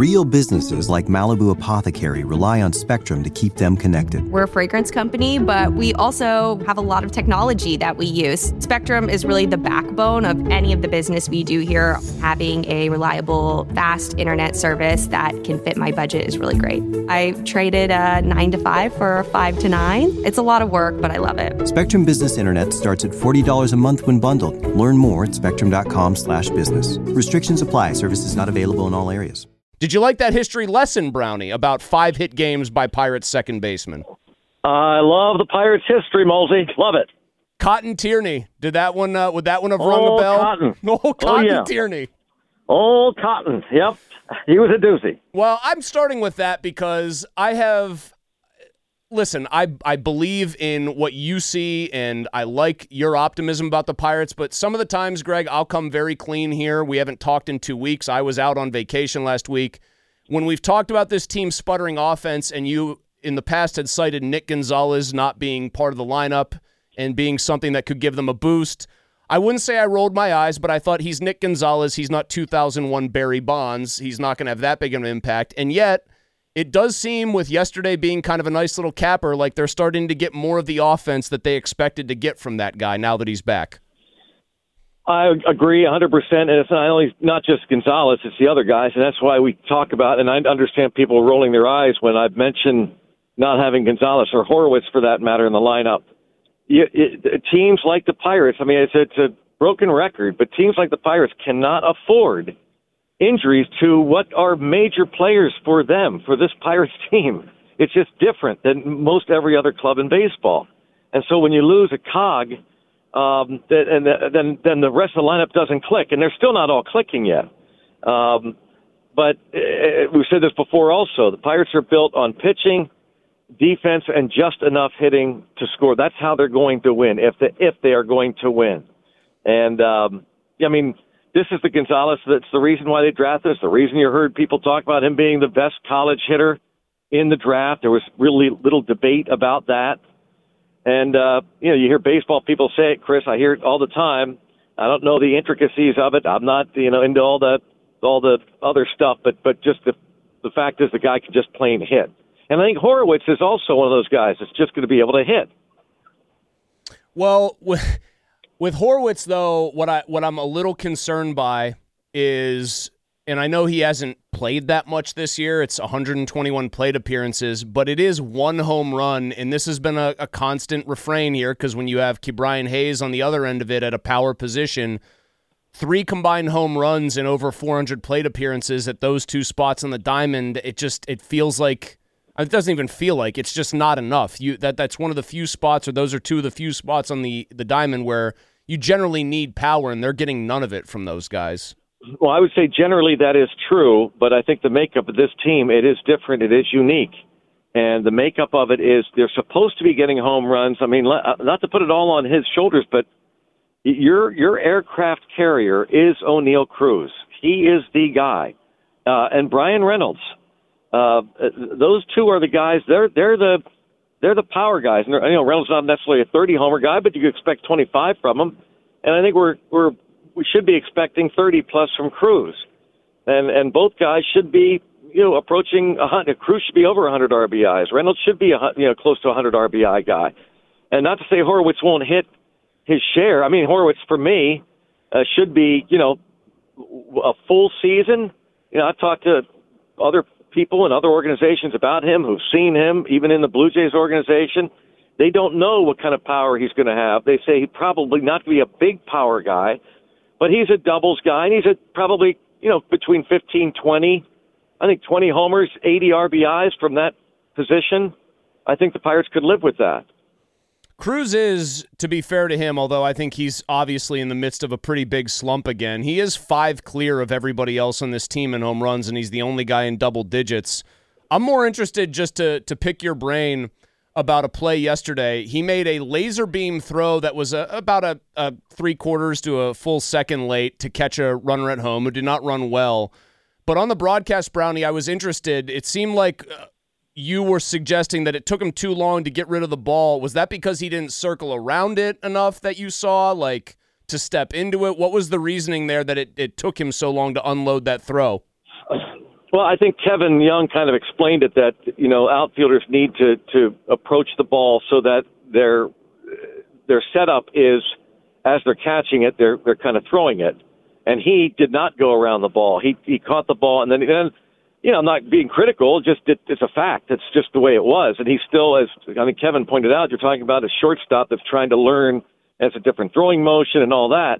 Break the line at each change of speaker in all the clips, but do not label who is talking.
Real businesses like Malibu Apothecary rely on Spectrum to keep them connected.
We're a fragrance company, but we also have a lot of technology that we use. Spectrum is really the backbone of any of the business we do here. Having a reliable, fast internet service that can fit my budget is really great. I traded a 9 to 5 for a 5 to 9. It's a lot of work, but I love it.
Spectrum Business Internet starts at $40 a month when bundled. Learn more at spectrum.com/business. Restrictions apply. Services not available in all areas.
Did you like that history lesson, Brownie, about 5 hit games by Pirates second baseman?
I love the Pirates history, Molsey. Love it.
Cotton Tierney. Would that one have rung a bell?
Cotton.
Cotton
yeah.
Tierney.
Old Cotton. Yep. He was a doozy.
Well, I'm starting with that because Listen, I believe in what you see, and I like your optimism about the Pirates, but some of the times, Greg, I'll come very clean here. We haven't talked in 2 weeks. I was out on vacation last week. When we've talked about this team sputtering offense, and you in the past had cited Nick Gonzalez not being part of the lineup and being something that could give them a boost, I wouldn't say I rolled my eyes, but I thought he's Nick Gonzalez. He's not 2001 Barry Bonds. He's not going to have that big of an impact, and yet it does seem, with yesterday being kind of a nice little capper, like they're starting to get more of the offense that they expected to get from that guy now that he's back.
I agree 100%, and it's not just Gonzalez, it's the other guys, and that's why we talk about, and I understand people rolling their eyes when I've mentioned not having Gonzalez or Horowitz, for that matter, in the lineup. Teams like the Pirates, I mean, it's a broken record, but teams like the Pirates cannot afford injuries to what are major players for them, for this Pirates team. It's just different than most every other club in baseball. And so when you lose a cog, then the rest of the lineup doesn't click, and they're still not all clicking yet. But we've said this before also. The Pirates are built on pitching, defense, and just enough hitting to score. That's how they're going to win, if they are going to win. And, I mean, this is the Gonzalez that's the reason why they drafted us, the reason you heard people talk about him being the best college hitter in the draft. There was really little debate about that. And, you hear baseball people say it, Chris. I hear it all the time. I don't know the intricacies of it. I'm not, into all the other stuff, but just the fact is the guy can just plain hit. And I think Horowitz is also one of those guys that's just going to be able to hit.
Well, with Horowitz, though, what I'm a little concerned by is, and I know he hasn't played that much this year, it's 121 plate appearances, but it is 1 home run, and this has been a constant refrain here, because when you have Ke'Bryan Hayes on the other end of it at a power position, 3 combined home runs and over 400 plate appearances at those 2 spots on the diamond, it feels like, it doesn't even feel like, it's just not enough. That's one of the few spots, or those are 2 of the few spots on the diamond where you generally need power, and they're getting none of it from those guys.
Well, I woto say generally that is true, but I think the makeup of this team, it is different, it is unique. And the makeup of it is they're supposed to be getting home runs. I mean, not to put it all on his shoulders, but your aircraft carrier is O'Neal Cruz. He is the guy. And Brian Reynolds. Those 2 are the guys, they're the power guys. And, Reynolds not necessarily a 30-homer guy, but you could expect 25 from him. And I think we should be expecting 30-plus from Cruz. And both guys should be, approaching 100. Cruz should be over 100 RBIs. Reynolds should be, close to 100 RBI guy. And not to say Horowitz won't hit his share. I mean, Horowitz, for me, should be, a full season. I've talked to other people and other organizations about him who've seen him, even in the Blue Jays organization. They don't know what kind of power he's going to have. They say he's probably not going to be a big power guy, but he's a doubles guy, and he's probably, between 15, 20, I think 20 homers, 80 RBIs from that position. I think the Pirates could live with that.
Cruz is, to be fair to him, although I think he's obviously in the midst of a pretty big slump again, he is 5 clear of everybody else on this team in home runs, and he's the only guy in double digits. I'm more interested just to pick your brain about a play yesterday. He made a laser beam throw that was about a 3/4 to a full second late to catch a runner at home who did not run well. But on the broadcast, Brownie, I was interested. It seemed like you were suggesting that it took him too long to get rid of the ball. Was that because he didn't circle around it enough that you saw, like, to step into it? What was the reasoning there that it took him so long to unload that throw?
Well, I think Kevin Young kind of explained it that, outfielders need to approach the ball so that their setup is, as they're catching it, they're kind of throwing it. And he did not go around the ball. He caught the ball, and then I'm not being critical, it's a fact. It's just the way it was. And he still, as I think Kevin pointed out, you're talking about a shortstop that's trying to learn as a different throwing motion and all that.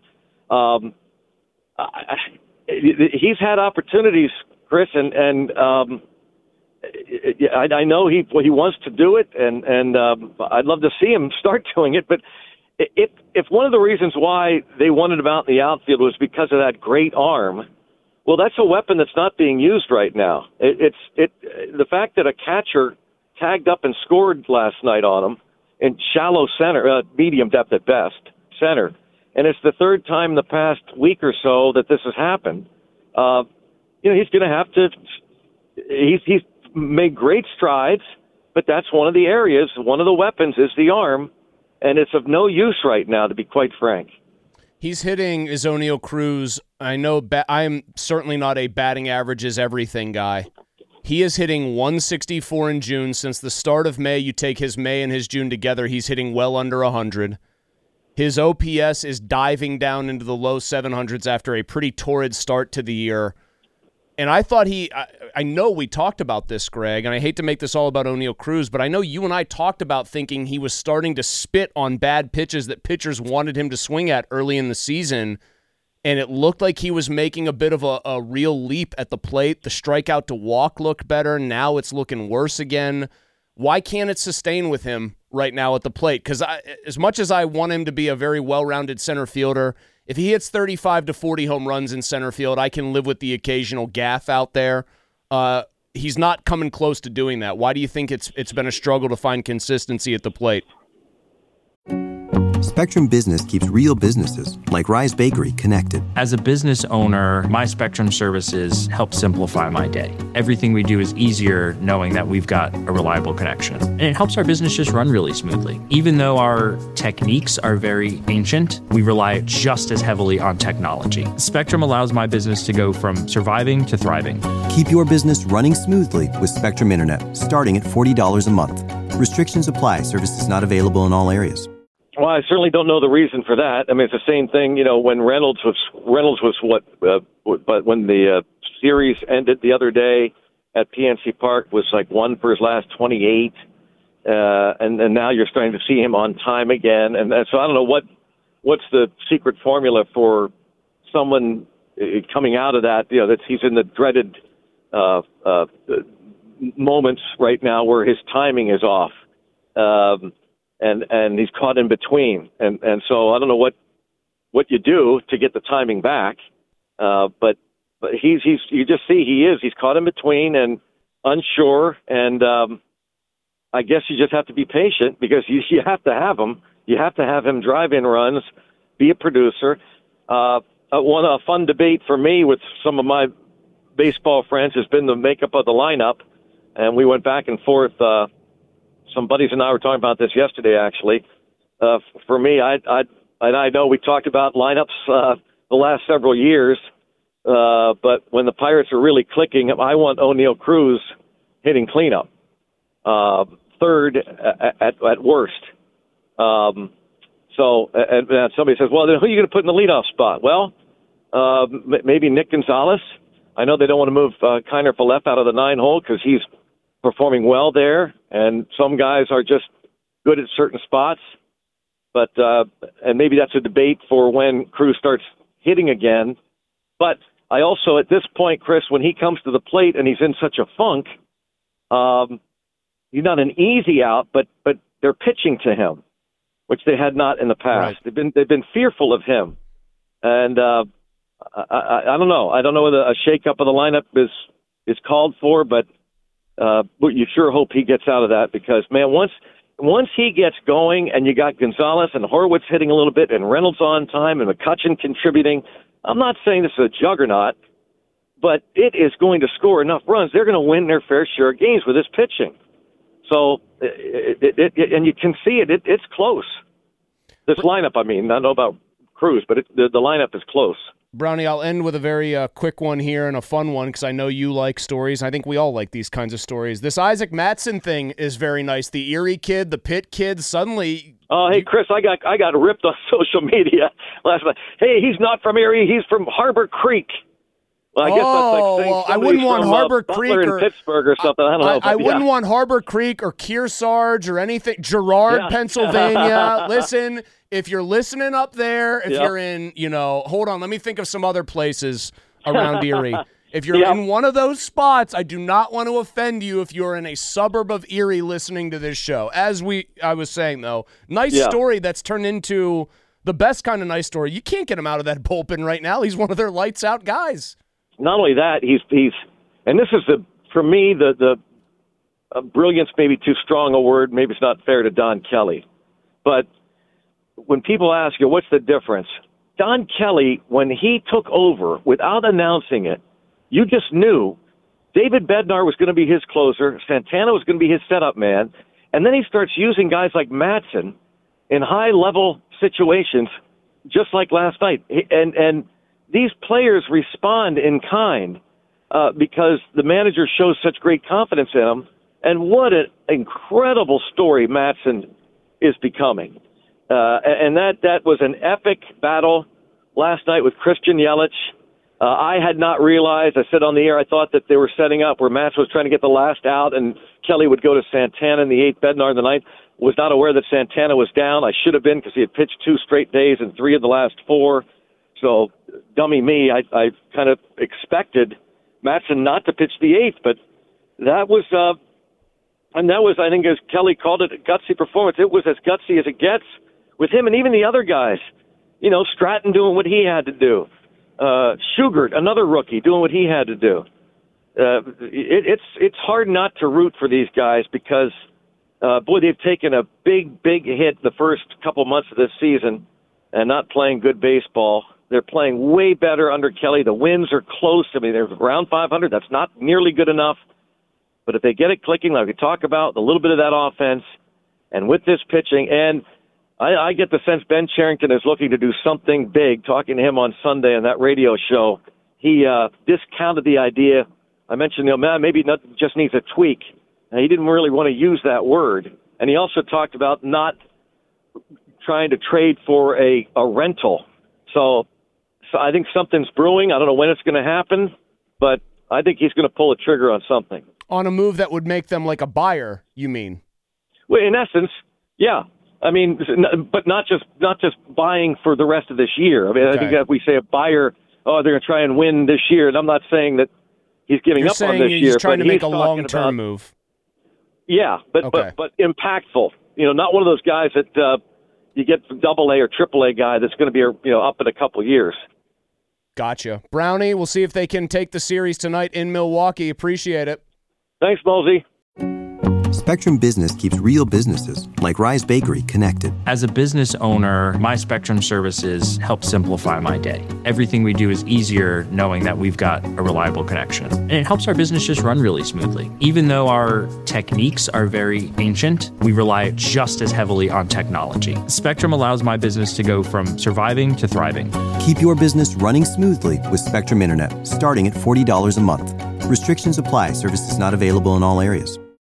He's had opportunities, Chris, and I know he wants to do it, and I'd love to see him start doing it. But if one of the reasons why they wanted him out in the outfield was because of that great arm, well, that's a weapon that's not being used right now. The fact that a catcher tagged up and scored last night on him in shallow center, medium depth at best, center, and it's the third time in the past week or so that this has happened. He's going to have to. He's made great strides, but that's one of the areas. One of the weapons is the arm, and it's of no use right now, to be quite frank.
He's hitting is Oneil Cruz. I know I'm certainly not a batting average is everything guy. He is hitting 164 in June. Since the start of May, you take his May and his June together, he's hitting well under 100. His OPS is diving down into the low 700s after a pretty torrid start to the year. And I thought I know we talked about this, Greg, and I hate to make this all about Oneil Cruz, but I know you and I talked about thinking he was starting to spit on bad pitches that pitchers wanted him to swing at early in the season, and it looked like he was making a bit of a real leap at the plate. The strikeout to walk looked better. Now it's looking worse again. Why can't it sustain with him right now at the plate? Because as much as I want him to be a very well-rounded center fielder, if he hits 35 to 40 home runs in center field, I can live with the occasional gaffe out there. He's not coming close to doing that. Why do you think it's been a struggle to find consistency at the plate?
Spectrum Business keeps real businesses, like Rise Bakery, connected.
As a business owner, my Spectrum services help simplify my day. Everything we do is easier knowing that we've got a reliable connection. And it helps our business just run really smoothly. Even though our techniques are very ancient, we rely just as heavily on technology. Spectrum allows my business to go from surviving to thriving.
Keep your business running smoothly with Spectrum Internet, starting at $40 a month. Restrictions apply. Services not available in all areas.
Well, I certainly don't know the reason for that. I mean, it's the same thing, when Reynolds was what, but when the series ended the other day at PNC Park was like 1 for his last 28, and now you're starting to see him on time again, and so I don't know what's the secret formula for someone coming out of that. That he's in the dreaded moments right now where his timing is off. And he's caught in between. And so I don't know what you do to get the timing back. But you just see he's caught in between and unsure. And I guess you just have to be patient because you have to have him. You have to have him drive in runs, be a producer. A fun debate for me with some of my baseball friends has been the makeup of the lineup. And we went back and forth. Some buddies and I were talking about this yesterday, actually. For me, I know we talked about lineups the last several years, but when the Pirates are really clicking, I want Oneil Cruz hitting cleanup, third at worst. So somebody says, well, then who are you going to put in the leadoff spot? Well, maybe Nick Gonzalez. I know they don't want to move Kiner Falefa out of the 9-hole because he's performing well there, and some guys are just good at certain spots. But and maybe that's a debate for when Cruz starts hitting again. But I also, at this point, Chris, when he comes to the plate and he's in such a funk, he's not an easy out, but they're pitching to him, which they had not in the past. Right. They've been fearful of him, and I don't know. I don't know whether a shakeup of the lineup is called for, but you sure hope he gets out of that because, man, once he gets going and you got Gonzalez and Horwitz hitting a little bit and Reynolds on time and McCutchen contributing, I'm not saying this is a juggernaut, but it is going to score enough runs. They're going to win their fair share of games with this pitching. So, and you can see it. It's close. This lineup, I mean, I don't know about Cruz, but the lineup is close.
Brownie, I'll end with a very quick one here and a fun one because I know you like stories. I think we all like these kinds of stories. This Isaac Mattson thing is very nice. The Erie kid, the Pitt kid, suddenly...
Oh, hey, Chris, I got ripped on social media last night. Hey, he's not from Erie. He's from Harbor Creek. Well, I guess that's like saying
I wouldn't want Harbor
Butler
Creek
or Pittsburgh or something. I don't know.
I wouldn't want Harbor Creek or Kearsarge or anything. Girard, Pennsylvania. Listen, if you're listening up there, if you're in, hold on, let me think of some other places around Erie. If you're in one of those spots, I do not want to offend you if you're in a suburb of Erie listening to this show. I was saying, though, nice story that's turned into the best kind of nice story. You can't get him out of that bullpen right now. He's one of their lights-out guys. Not
only that, he's and this is for me the brilliance maybe too strong a word. Maybe it's not fair to Don Kelly, but when people ask you what's the difference, Don Kelly, when he took over without announcing it, you just knew David Bednar was going to be his closer, Santana was going to be his setup man, and then he starts using guys like Mattson in high level situations, just like last night, and these players respond in kind because the manager shows such great confidence in them. And what an incredible story Mattson is becoming. And that was an epic battle last night with Christian Yelich. I had not realized, I said on the air, I thought that they were setting up where Mattson was trying to get the last out and Kelly would go to Santana in the 8th, Bednar in the 9th. Was not aware that Santana was down. I should have been because he had pitched 2 straight days and 3 of the last 4. So, dummy me, I kind of expected Mattson not to pitch the 8th, but that was, I think, as Kelly called it, a gutsy performance. It was as gutsy as it gets with him and even the other guys. Stratton doing what he had to do. Shugart, another rookie, doing what he had to do. It's hard not to root for these guys because, they've taken a big hit the first couple months of this season and not playing good baseball. They're playing way better under Kelly. The wins are close. I mean, they're around 500. That's not nearly good enough. But if they get it clicking, like we talk about, a little bit of that offense, and with this pitching, and I get the sense Ben Cherington is looking to do something big. Talking to him on Sunday on that radio show, he discounted the idea. I mentioned, maybe it just needs a tweak. And he didn't really want to use that word. And he also talked about not trying to trade for a rental. So I think something's brewing. I don't know when it's going to happen, but I think he's going to pull a trigger on something.
On a move that would make them like a buyer, you mean?
Well, in essence, yeah. I mean, but not just buying for the rest of this year. I mean, okay. I think that if we say a buyer, they're going to try and win this year, and I'm not saying that he's giving up on this year.
He's trying to make a long-term move.
Yeah, but impactful. Not one of those guys that you get from AA or AAA guy that's going to be up in a couple of years.
Gotcha. Brownie, we'll see if they can take the series tonight in Milwaukee. Appreciate it.
Thanks, Mosey.
Spectrum Business keeps real businesses, like Rise Bakery, connected.
As a business owner, my Spectrum services help simplify my day. Everything we do is easier knowing that we've got a reliable connection. And it helps our business just run really smoothly. Even though our techniques are very ancient, we rely just as heavily on technology. Spectrum allows my business to go from surviving to thriving.
Keep your business running smoothly with Spectrum Internet, starting at $40 a month. Restrictions apply. Services not available in all areas.